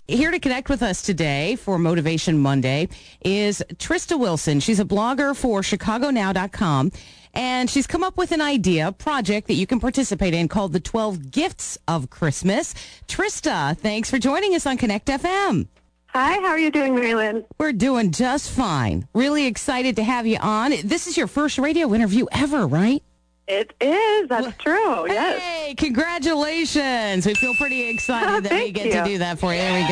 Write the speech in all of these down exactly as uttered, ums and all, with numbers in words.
Here to connect with us today for Motivation Monday is Trista Wilson. She's a blogger for Chicago Now dot com, and she's come up with an idea, project that you can participate in called the twelve Gifts of Christmas. Trista, thanks for joining us on Connect F M. Hi, how are you doing, Marilyn? We're doing just fine. Really excited to have you on. This is your first radio interview ever, right? It is. That's well, true. Yes. Hey, congratulations. We feel pretty excited Oh, that we thank get you. to do that for you. There we go.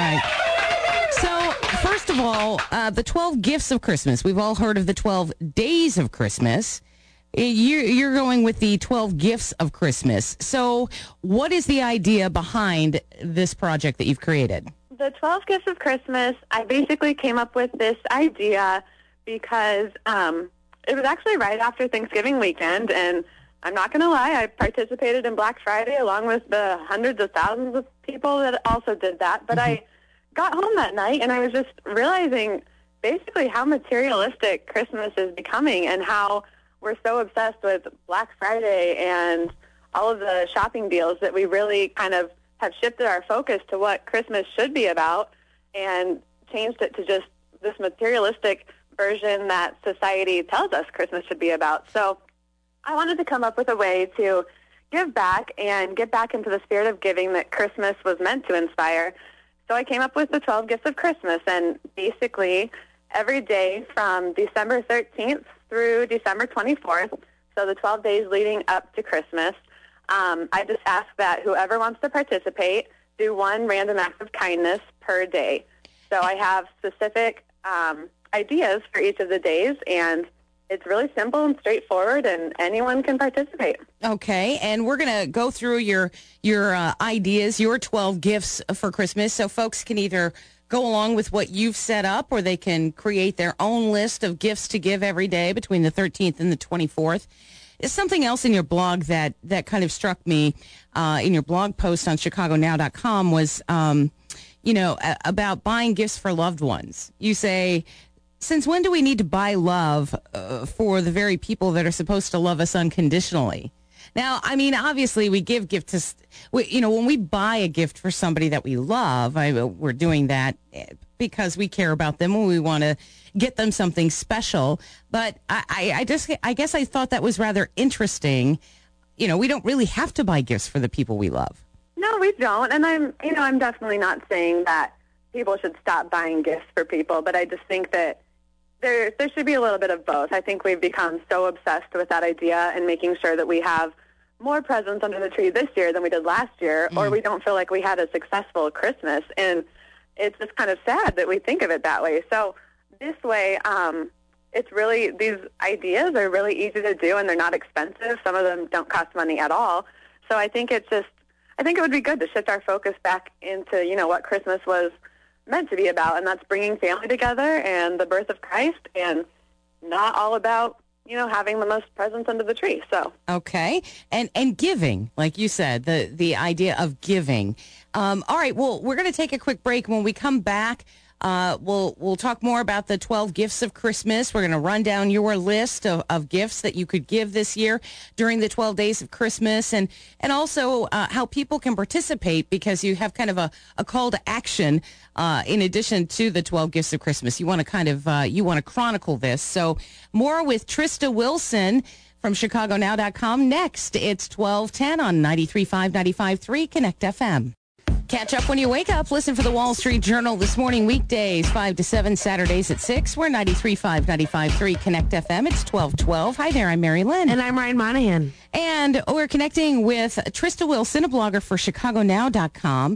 All right. So, first of all, uh, the twelve Gifts of Christmas. We've all heard of the twelve Days of Christmas. You're, you're going with the twelve Gifts of Christmas. So, what is the idea behind this project that you've created? The twelve Gifts of Christmas, I basically came up with this idea because um, it was actually right after Thanksgiving weekend, and I'm not going to lie, I participated in Black Friday along with the hundreds of thousands of people that also did that, but mm-hmm. I got home that night, and I was just realizing basically how materialistic Christmas is becoming and how we're so obsessed with Black Friday and all of the shopping deals that we really kind of have shifted our focus to what Christmas should be about and changed it to just this materialistic version that society tells us Christmas should be about. So I wanted to come up with a way to give back and get back into the spirit of giving that Christmas was meant to inspire. So I came up with the twelve Gifts of Christmas, and basically every day from December thirteenth through December twenty-fourth, so the twelve days leading up to Christmas, um, I just ask that whoever wants to participate do one random act of kindness per day. So I have specific um, ideas for each of the days, and it's really simple and straightforward, and anyone can participate. Okay, and we're going to go through your your uh, ideas, your twelve gifts for Christmas, so folks can either go along with what you've set up, or they can create their own list of gifts to give every day between the thirteenth and the twenty-fourth. There's something else in your blog that, that kind of struck me uh, in your blog post on Chicago Now dot com was, um, you know, a- about buying gifts for loved ones. You say, since when do we need to buy love uh, for the very people that are supposed to love us unconditionally? Now, I mean, obviously, we give gifts to, we, you know, when we buy a gift for somebody that we love, I, we're doing that because we care about them and we want to get them something special. But I, I, I just, I guess I thought that was rather interesting. You know, we don't really have to buy gifts for the people we love. No, we don't. And I'm, you know, I'm definitely not saying that people should stop buying gifts for people, but I just think that There, there should be a little bit of both. I think we've become so obsessed with that idea and making sure that we have more presents under the tree this year than we did last year, mm. or we don't feel like we had a successful Christmas. And it's just kind of sad that we think of it that way. So this way, um, it's really, these ideas are really easy to do, and they're not expensive. Some of them don't cost money at all. So I think it's just, I think it would be good to shift our focus back into, you know, what Christmas was meant to be about, and that's bringing family together and the birth of Christ, and not all about, you know, having the most presents under the tree. So okay, and and giving, like you said, the the idea of giving. Um, all right, well, we're going to take a quick break. When we come back, uh, we'll we'll talk more about the twelve gifts of Christmas. We're going to run down your list of, of gifts that you could give this year during the twelve days of Christmas, and and also uh, how people can participate, because you have kind of a, a call to action uh, in addition to the twelve gifts of Christmas. You want to kind of uh, you want to chronicle this. So more with Trista Wilson from Chicago Now dot com next. It's twelve ten on ninety-three point five, ninety-five point three Connect F M. Catch up when you wake up. Listen for the Wall Street Journal this morning, weekdays, five to seven, Saturdays at six. We're ninety-three point five, ninety-five point three Connect F M. It's twelve twelve. Hi there, I'm Mary Lynn. And I'm Ryan Monahan. And we're connecting with Trista Wilson, a blogger for Chicago Now dot com,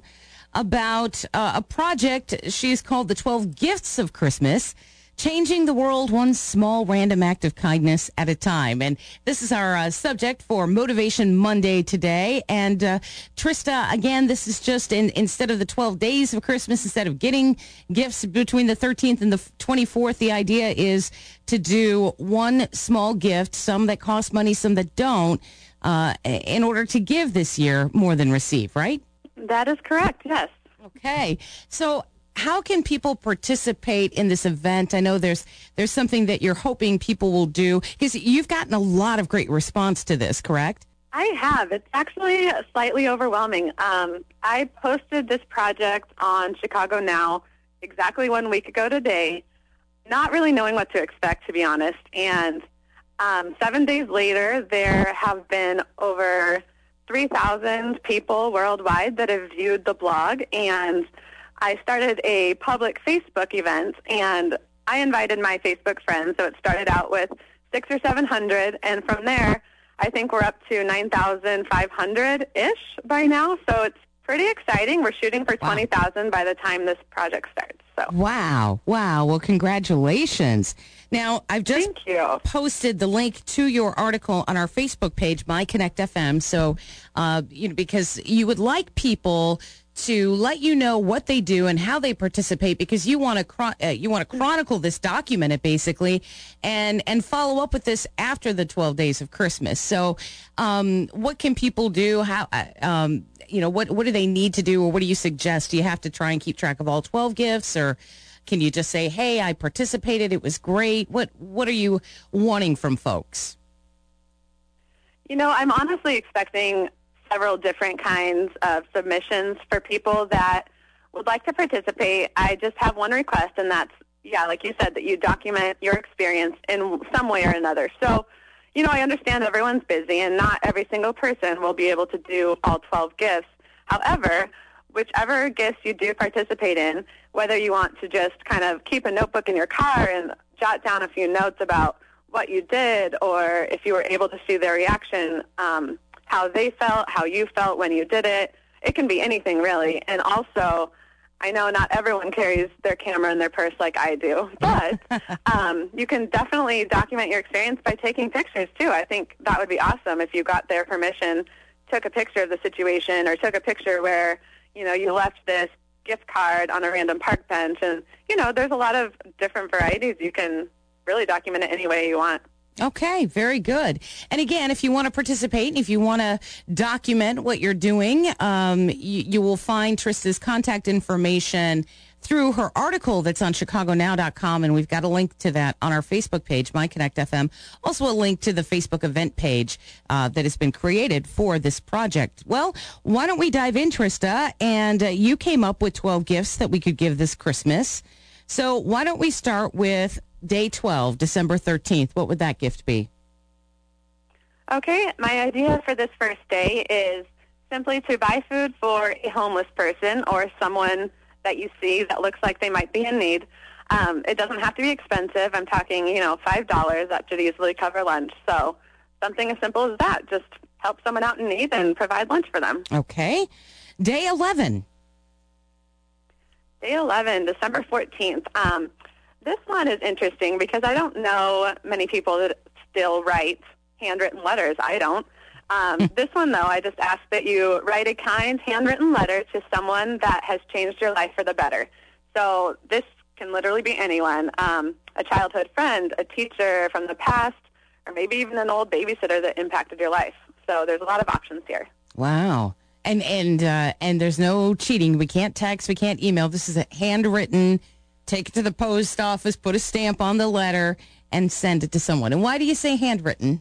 about uh, a project she's called the twelve Gifts of Christmas, changing the world one small random act of kindness at a time. And this is our uh, subject for Motivation Monday today. And uh, Trista, again, this is just in, instead of the twelve days of Christmas, instead of getting gifts between the thirteenth and the twenty-fourth, the idea is to do one small gift, some that cost money, some that don't, uh, in order to give this year more than receive, right? that is correct, yes. Okay. So how can people participate in this event? I know there's there's something that you're hoping people will do, because you've gotten a lot of great response to this, correct? I have. It's actually slightly overwhelming. Um, I posted this project on Chicago Now exactly one week ago today, not really knowing what to expect, to be honest. And um, seven days later, there have been over three thousand people worldwide that have viewed the blog. And I started a public Facebook event, and I invited my Facebook friends. So it started out with six or seven hundred, and from there, I think we're up to nine thousand five hundred-ish by now, so it's pretty exciting. We're shooting for twenty thousand by the time this project starts. So Wow. Wow. Well, congratulations. Now, I've just Thank you. posted the link to your article on our Facebook page, My Connect F M, so, uh, you know, because you would like people to let you know what they do and how they participate, because you want to chron- uh, you want to chronicle this, document it basically, and and follow up with this after the twelve days of Christmas. So, um, what can people do? How uh, um, you know what what do they need to do, or what do you suggest? Do you have to try and keep track of all twelve gifts, or can you just say, "Hey, I participated; it was great"? What what are you wanting from folks? You know, I'm honestly expecting several different kinds of submissions for people that would like to participate. I just have one request, and that's, yeah, like you said, that you document your experience in some way or another. So, you know, I understand everyone's busy, and not every single person will be able to do all twelve gifts. However, whichever gifts you do participate in, whether you want to just kind of keep a notebook in your car and jot down a few notes about what you did, or if you were able to see their reaction, um, how they felt, how you felt when you did it. It can be anything, really. And also, I know not everyone carries their camera in their purse like I do, but um, you can definitely document your experience by taking pictures, too. I think that would be awesome if you got their permission, took a picture of the situation, or took a picture where, you know, you left this gift card on a random park bench. And, you know, there's a lot of different varieties. You can really document it any way you want. Okay, very good. And again, if you want to participate and if you want to document what you're doing, um, you, you will find Trista's contact information through her article that's on chicago now dot com, and we've got a link to that on our Facebook page, My Connect F M. Also a link to the Facebook event page uh, that has been created for this project. Well, why don't we dive in, Trista? And uh, you came up with twelve gifts that we could give this Christmas. So why don't we start with Day twelve, December thirteenth. What would that gift be? Okay, my idea for this first day is simply to buy food for a homeless person or someone that you see that looks like they might be in need. Um, it doesn't have to be expensive. I'm talking, you know, five dollars. That should easily cover lunch. So something as simple as that. Just help someone out in need and provide lunch for them. Okay. Day eleven. Day eleven, December fourteenth. Um, This one is interesting because I don't know many people that still write handwritten letters. I don't. Um, this one, though, I just ask that you write a kind handwritten letter to someone that has changed your life for the better. So this can literally be anyone, um, a childhood friend, a teacher from the past, or maybe even an old babysitter that impacted your life. So there's a lot of options here. Wow. And and uh, and there's no cheating. We can't text. We can't email. This is a handwritten. Take it to the post office, put a stamp on the letter, and send it to someone. And why do you say handwritten?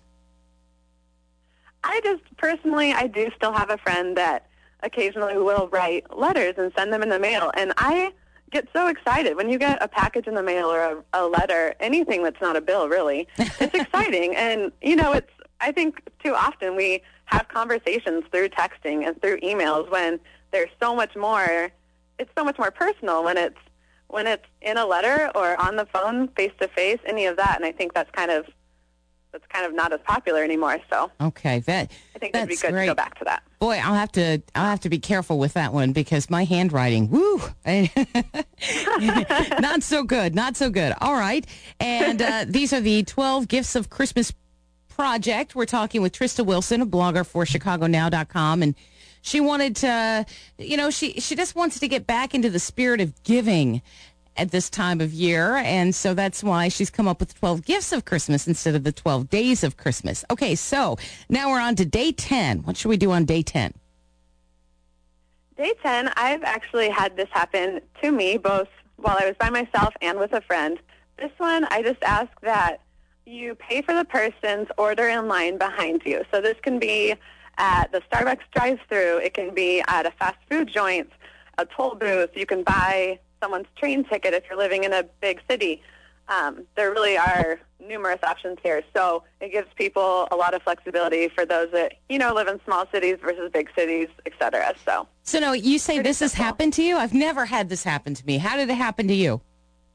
I just, personally, I do still have a friend that occasionally will write letters and send them in the mail. And I get so excited when you get a package in the mail or a, a letter, anything that's not a bill, really. It's exciting. And, you know, it's, I think too often we have conversations through texting and through emails when there's so much more, it's so much more personal when it's, when it's in a letter or on the phone, face-to-face, any of that. And I think that's kind of that's kind of not as popular anymore. So okay, that I think it'd be good great. to go back to that. Boy, I'll have to I'll have to be careful with that one because my handwriting, woo, not so good, not so good. All right, and uh, these are the twelve Gifts of Christmas project. We're talking with Trista Wilson, a blogger for chicago now dot com, and she wanted to, you know, she, she just wants to get back into the spirit of giving at this time of year. And so that's why she's come up with twelve gifts of Christmas instead of the twelve days of Christmas. Okay, so now we're on to day ten. What should we do on day ten? Day ten, I've actually had this happen to me, both while I was by myself and with a friend. This one, I just ask that you pay for the person's order in line behind you. So this can be at the Starbucks drive-thru. It can be at a fast food joint, a toll booth. You can buy someone's train ticket if you're living in a big city. Um, there really are numerous options here. So it gives people a lot of flexibility for those that, you know, live in small cities versus big cities, et cetera. So, so no, you say this simple. has happened to you? I've never had this happen to me. How did it happen to you?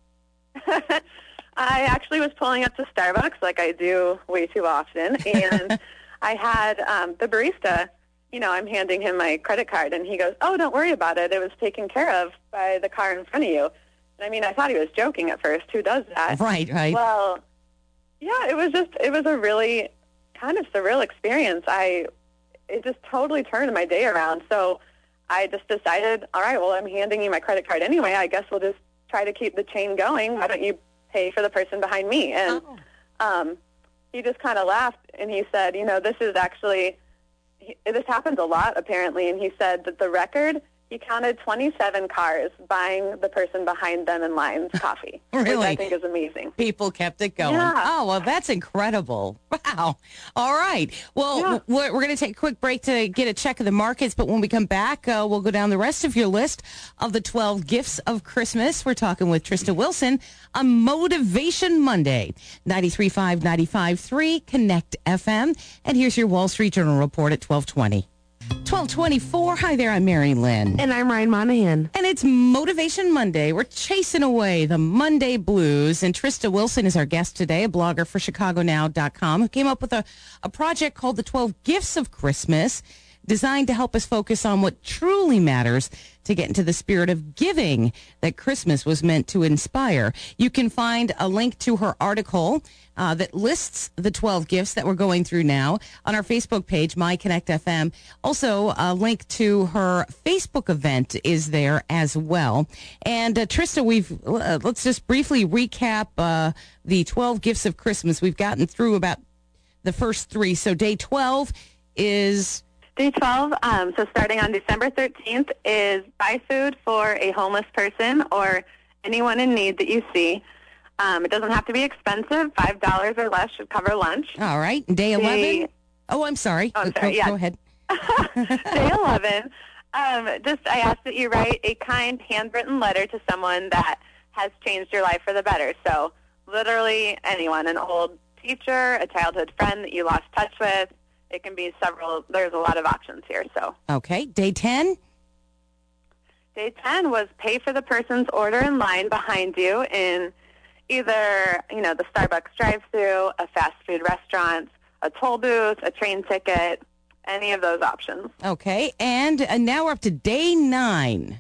I actually was pulling up to Starbucks like I do way too often, and I had um, the barista, you know, I'm handing him my credit card, and he goes, "Oh, don't worry about it. It was taken care of by the car in front of you." And I mean, I thought he was joking at first. Who does that? Right, right. Well, yeah, it was just, it was a really kind of surreal experience. I, it just totally turned my day around. So I just decided, all right, well, I'm handing you my credit card anyway. I guess we'll just try to keep the chain going. Why don't you pay for the person behind me? And oh. um, he just kind of laughed, and he said, you know, this is actually, he, this happens a lot apparently, and he said that the record, he counted twenty-seven cars buying the person behind them in line's coffee. Really? Which I think is amazing. People kept it going. Yeah. Oh, well, that's incredible. Wow. All right. Well, Yeah. we're, we're going to take a quick break to get a check of the markets, but when we come back, uh, we'll go down the rest of your list of the twelve gifts of Christmas. We're talking with Trista Wilson on Motivation Monday, ninety-three point five, ninety-five point three, Connect F M. And here's your Wall Street Journal report at twelve twenty. twelve twenty-four. Hi there, I'm Mary Lynn. And I'm Ryan Monahan. And it's Motivation Monday. We're chasing away the Monday blues. And Trista Wilson is our guest today, a blogger for Chicago Now dot com, who came up with a, a project called the twelve Gifts of Christmas, designed to help us focus on what truly matters to get into the spirit of giving that Christmas was meant to inspire. You can find a link to her article uh, that lists the twelve gifts that we're going through now on our Facebook page, My Connect F M. Also, a link to her Facebook event is there as well. And uh, Trista, we've uh, let's just briefly recap uh, the twelve gifts of Christmas. We've gotten through about the first three. So day twelve is... Day twelve, um, so starting on December thirteenth, is buy food for a homeless person or anyone in need that you see. Um, it doesn't have to be expensive. five dollars or less should cover lunch. All right. Day eleven? Day, Oh, I'm sorry. Oh, I'm Go- sorry, go, yeah. go ahead. Day eleven, um, just I ask that you write a kind handwritten letter to someone that has changed your life for the better. So literally anyone, an old teacher, a childhood friend that you lost touch with. It can be several. There's a lot of options here. So Okay. Day ten? day ten was pay for the person's order in line behind you in either, you know, the Starbucks drive-thru, a fast food restaurant, a toll booth, a train ticket, any of those options. Okay. And uh, now we're up to day nine.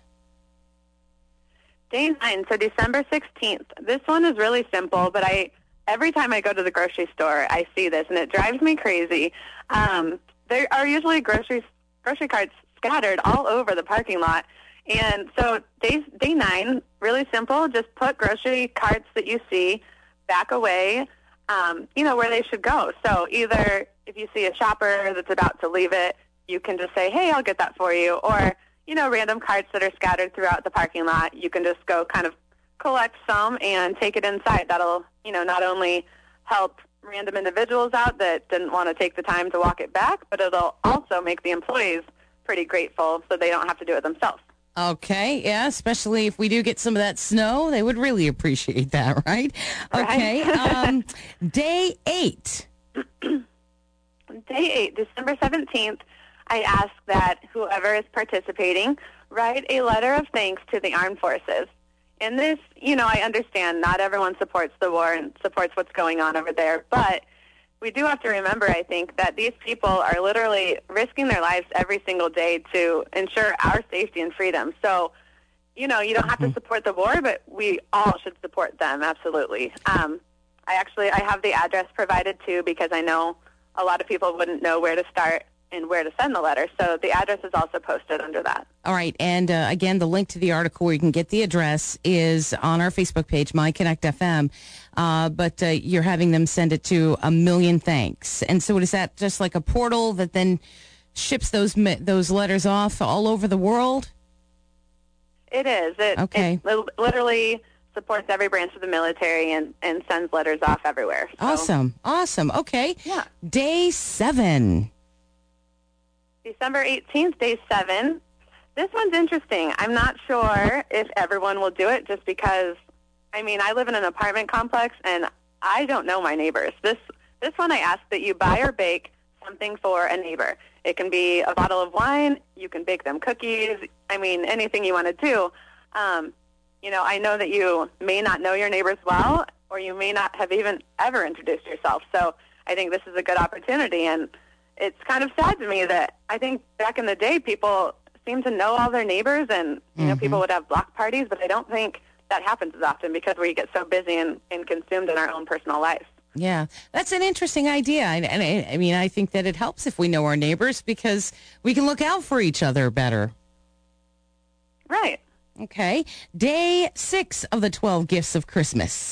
Day nine, so December sixteenth. This one is really simple, but I every time I go to the grocery store, I see this, and it drives me crazy. Um, there are usually grocery grocery carts scattered all over the parking lot. And so day, day nine, really simple, just put grocery carts that you see back away, um, you know, where they should go. So either if you see a shopper that's about to leave it, you can just say, hey, I'll get that for you. Or, you know, random carts that are scattered throughout the parking lot, you can just go kind of collect some and take it inside. That'll, you know, not only help random individuals out that didn't want to take the time to walk it back, but it'll also make the employees pretty grateful so they don't have to do it themselves. Okay. Yeah. Especially if we do get some of that snow, they would really appreciate that, right? Okay. um, day eight. Day eight, December seventeenth, I ask that whoever is participating write a letter of thanks to the armed forces. And this, you know, I understand not everyone supports the war and supports what's going on over there, but we do have to remember, I think, that these people are literally risking their lives every single day to ensure our safety and freedom. So, you know, you don't have to support the war, but we all should support them, absolutely. Um, I actually, I have the address provided, too, because I know a lot of people wouldn't know where to start and where to send the letter. So the address is also posted under that. All right. And uh, again, the link to the article where you can get the address is on our Facebook page, My Connect F M. Uh, but uh, you're having them send it to A Million Thanks. And so is that just like a portal that then ships those those letters off all over the world? It is. It, Okay. it literally supports every branch of the military and, and sends letters off everywhere. So. Awesome. Awesome. Okay. Yeah. Day seven. December eighteenth, day seven. This one's interesting. I'm not sure if everyone will do it just because, I mean, I live in an apartment complex, and I don't know my neighbors. This this one I ask that you buy or bake something for a neighbor. It can be a bottle of wine. You can bake them cookies. I mean, anything you want to do. Um, you know, I know that you may not know your neighbors well, or you may not have even ever introduced yourself. So I think this is a good opportunity, and it's kind of sad to me that I think back in the day people seem to know all their neighbors, and you know, mm-hmm. people would have block parties, but I don't think that happens as often because we get so busy and, and consumed in our own personal lives. Yeah, that's an interesting idea. And, and I, I mean, I think that it helps if we know our neighbors because we can look out for each other better. Right. Okay. Day six of the twelve gifts of Christmas.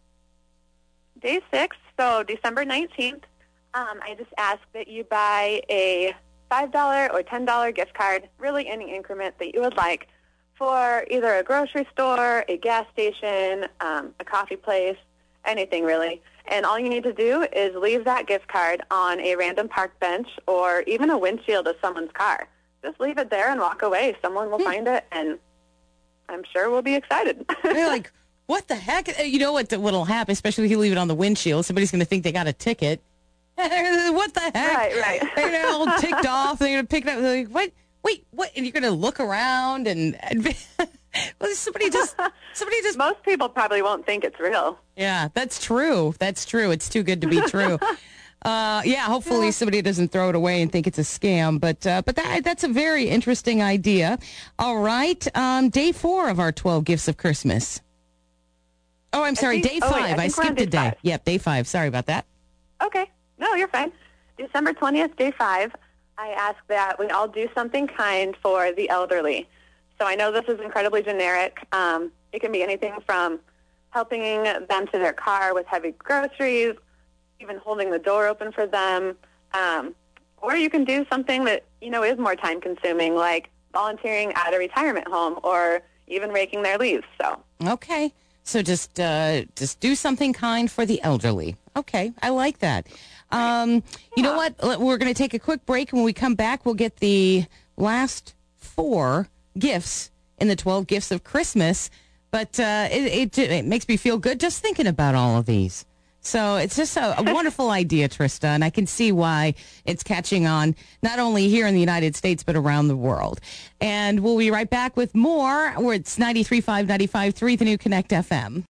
Day six, so December nineteenth, um, I just ask that you buy a five dollars or ten dollars gift card, really any increment that you would like, for either a grocery store, a gas station, um, a coffee place, anything really. And all you need to do is leave that gift card on a random park bench or even a windshield of someone's car. Just leave it there and walk away. Someone will find it, and I'm sure we'll be excited. They're like, what the heck? You know what will happen, especially if you leave it on the windshield. Somebody's going to think they got a ticket. What the heck? Right, right. They're all ticked off. They're going to pick it up. They're like, what? Wait, what? And you're going to look around and, and well, somebody just, somebody just. Most people probably won't think it's real. Yeah, that's true. That's true. It's too good to be true. uh, yeah, hopefully yeah. somebody doesn't throw it away and think it's a scam. But uh, but that that's a very interesting idea. All right, um, day four of our twelve gifts of Christmas. Oh, I'm sorry, think, day five. Oh, wait, I, I skipped a day. Five. Yep, day five. Sorry about that. Okay. No, you're fine. December twentieth, day five, I ask that we all do something kind for the elderly. So I know this is incredibly generic. Um, it can be anything from helping them to their car with heavy groceries, even holding the door open for them. Um, or you can do something that, you know, is more time-consuming, like volunteering at a retirement home or even raking their leaves. So okay. So just uh, just do something kind for the elderly. Okay, I like that. Um, you know what? We're going to take a quick break. When we come back, we'll get the last four gifts in the twelve gifts of Christmas. But uh, it, it, it makes me feel good just thinking about all of these. So it's just a, a wonderful idea, Trista, and I can see why it's catching on not only here in the United States, but around the world. And we'll be right back with more. Where it's ninety-three point five, ninety-five point three, the new Connect F M.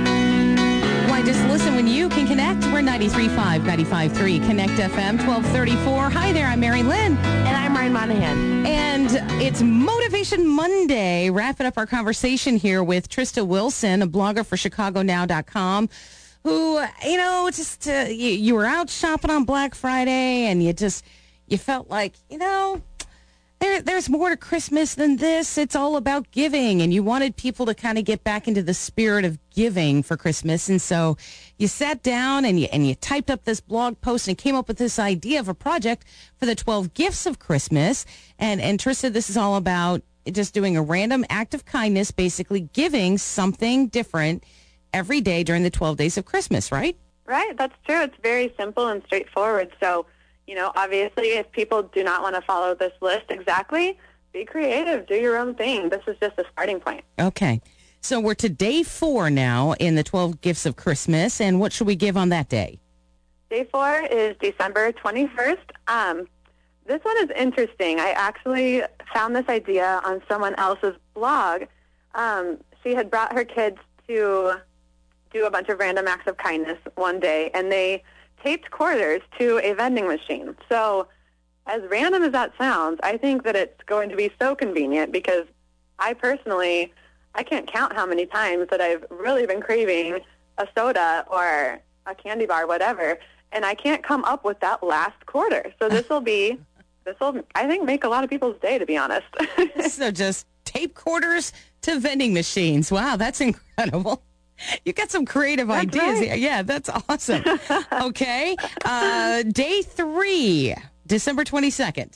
Why, just listen when you can connect. We're ninety-three point five, ninety-five point three, Connect F M, twelve thirty-four. Hi there, I'm Mary Lynn. And I'm Ryan Monahan. And it's Motivation Monday. Wrapping up our conversation here with Trista Wilson, a blogger for Chicago Now dot com. Who, you know, just uh, you, you were out shopping on Black Friday and you just, you felt like, you know, there there's more to Christmas than this. It's all about giving. And you wanted people to kind of get back into the spirit of giving for Christmas. And so you sat down and you, and you typed up this blog post and came up with this idea of a project for the twelve gifts of Christmas. And, and Trista, this is all about just doing a random act of kindness, basically giving something different every day during the twelve days of Christmas, right? Right, that's true. It's very simple and straightforward. So, you know, obviously, if people do not want to follow this list exactly, be creative, do your own thing. This is just a starting point. Okay. So we're to day four now in the twelve gifts of Christmas, and what should we give on that day? Day four is December twenty-first. Um, this one is interesting. I actually found this idea on someone else's blog. Um, she had brought her kids to do a bunch of random acts of kindness one day, and they taped quarters to a vending machine. So as random as that sounds, I think that it's going to be so convenient because I personally, I can't count how many times that I've really been craving a soda or a candy bar, whatever, and I can't come up with that last quarter. So this will be, this will, I think, make a lot of people's day, to be honest. So just tape quarters to vending machines. Wow, that's incredible. You got some creative that's ideas. Right. Yeah, that's awesome. Okay. Uh, day three, December twenty-second.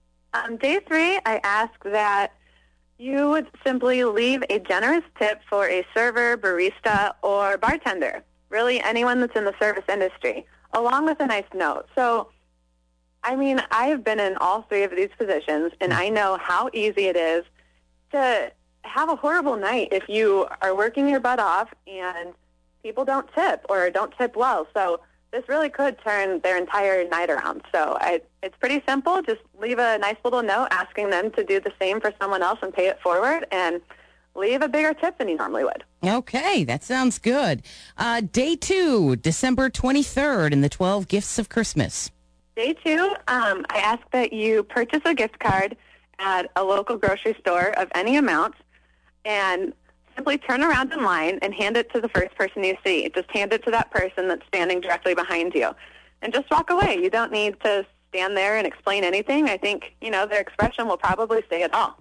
Um, day three, I ask that you would simply leave a generous tip for a server, barista, or bartender, really anyone that's in the service industry, along with a nice note. So I mean, I've been in all three of these positions, and I know how easy it is to have a horrible night if you are working your butt off and people don't tip or don't tip well. So this really could turn their entire night around. So I, it's pretty simple. Just leave a nice little note asking them to do the same for someone else and pay it forward, and leave a bigger tip than you normally would. Okay, that sounds good. Uh, day two, December twenty-third, in the twelve Gifts of Christmas. Day two, um, I ask that you purchase a gift card at a local grocery store of any amount and simply turn around in line and hand it to the first person you see. Just hand it to that person that's standing directly behind you. And just walk away. You don't need to stand there and explain anything. I think, you know, their expression will probably say it all.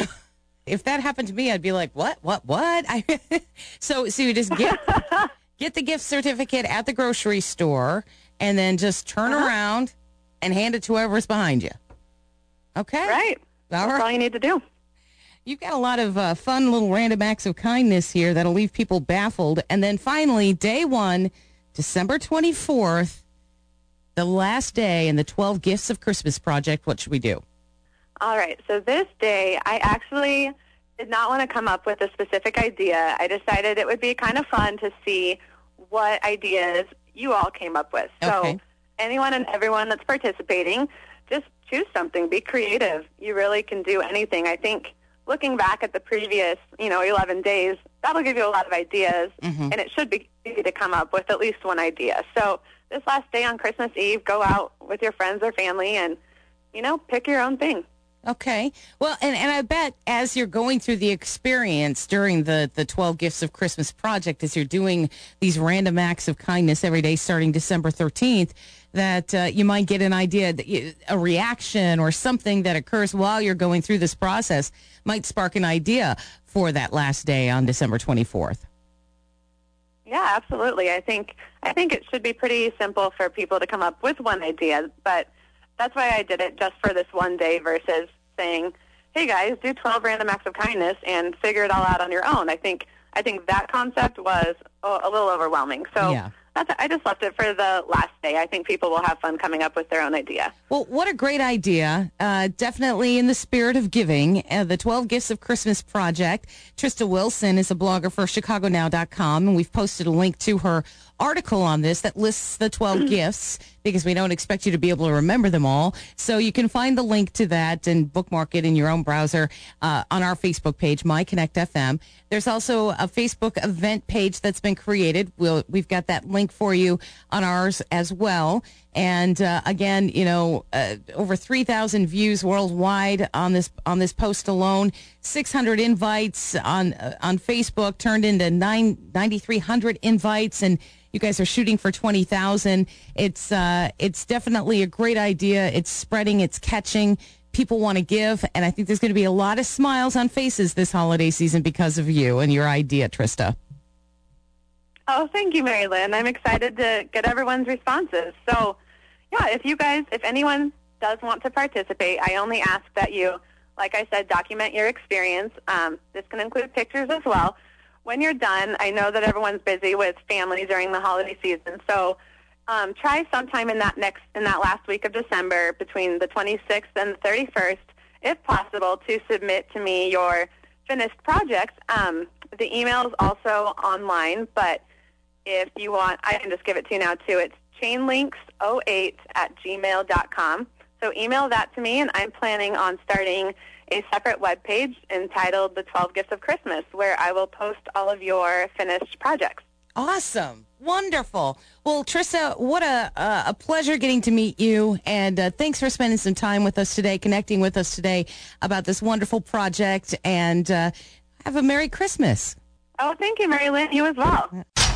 If that happened to me, I'd be like, what, what, what? I, so, so you just get, get the gift certificate at the grocery store and then just turn uh-huh. around and hand it to whoever's behind you. Okay. Right. All That's right. all you need to do. You've got a lot of uh, fun little random acts of kindness here that'll leave people baffled. And then finally, day one, December twenty-fourth, the last day in the twelve Gifts of Christmas project. What should we do? All right. So this day, I actually did not want to come up with a specific idea. I decided it would be kind of fun to see what ideas you all came up with. Okay. So anyone and everyone that's participating, just choose something. Be creative. You really can do anything. I think looking back at the previous, you know, eleven days, that'll give you a lot of ideas, mm-hmm. and it should be easy to come up with at least one idea. So this last day on Christmas Eve, go out with your friends or family and, you know, pick your own thing. Okay. Well, and, and I bet as you're going through the experience during the, the twelve Gifts of Christmas project, as you're doing these random acts of kindness every day starting December thirteenth, that uh, you might get an idea, that you, a reaction or something that occurs while you're going through this process might spark an idea for that last day on December twenty-fourth. Yeah, absolutely. I think I think it should be pretty simple for people to come up with one idea, but that's why I did it just for this one day versus saying, hey guys, do twelve random acts of kindness and figure it all out on your own. I think I think that concept was a, a little overwhelming. So yeah. That's, I just left it for the last day. I think people will have fun coming up with their own idea. Well, what a great idea. Uh, definitely in the spirit of giving. Uh, the twelve Gifts of Christmas project. Trista Wilson is a blogger for Chicago Now dot com, and we've posted a link to her article on this that lists the twelve gifts, because we don't expect you to be able to remember them all. So you can find the link to that and bookmark it in your own browser uh, on our Facebook page, My Connect F M. There's also a Facebook event page that's been created. We'll, we've got that link for you on ours as well. And uh, again, you know, uh, over three thousand views worldwide on this on this post alone. six hundred invites on uh, on Facebook turned into nine ninety-three hundred invites, and you guys are shooting for twenty thousand. It's uh, it's definitely a great idea. It's spreading. It's catching. People want to give, and I think there's going to be a lot of smiles on faces this holiday season because of you and your idea, Trista. Oh, thank you, Mary Lynn. I'm excited to get everyone's responses. So, yeah, if you guys, if anyone does want to participate, I only ask that you, like I said, document your experience. Um, this can include pictures as well. When you're done, I know that everyone's busy with family during the holiday season, so um, try sometime in that next, in that last week of December, between the twenty-sixth and the thirty-first, if possible, to submit to me your finished projects. Um, the email is also online, but if you want, I can just give it to you now, too. It's chainlinks oh eight at gmail dot com. So email that to me, and I'm planning on starting a separate web page entitled The twelve Gifts of Christmas, where I will post all of your finished projects. Awesome. Wonderful. Well, Trista, what a uh, a pleasure getting to meet you, and uh, thanks for spending some time with us today, connecting with us today about this wonderful project, and uh, have a Merry Christmas. Oh, thank you, Mary Lynn. You as well.